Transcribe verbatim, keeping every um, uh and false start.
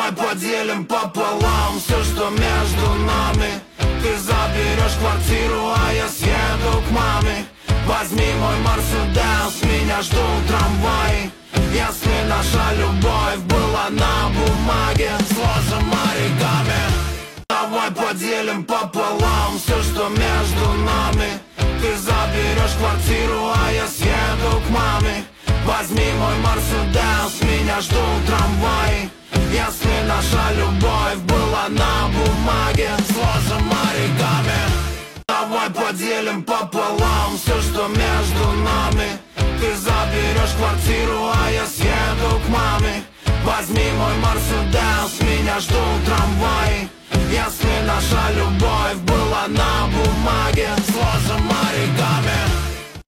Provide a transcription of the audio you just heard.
Давай поделим пополам все, что между нами. Ты заберешь квартиру, а я съеду к маме. Возьми мой Мерседес, меня ждут трамваи. Если наша любовь была на бумаге, сложим оригами. Давай поделим пополам все, что между нами. Ты заберешь квартиру, а я съеду к маме. Возьми мой Мерседес, меня ждут трамваи. Если наша любовь была на бумаге, сложим оригами. Давай поделим пополам все, что между нами. Ты заберешь квартиру, а я съеду к маме. Возьми мой Мерседес, меня ждут трамваи. Если наша любовь была на бумаге, сложим оригами.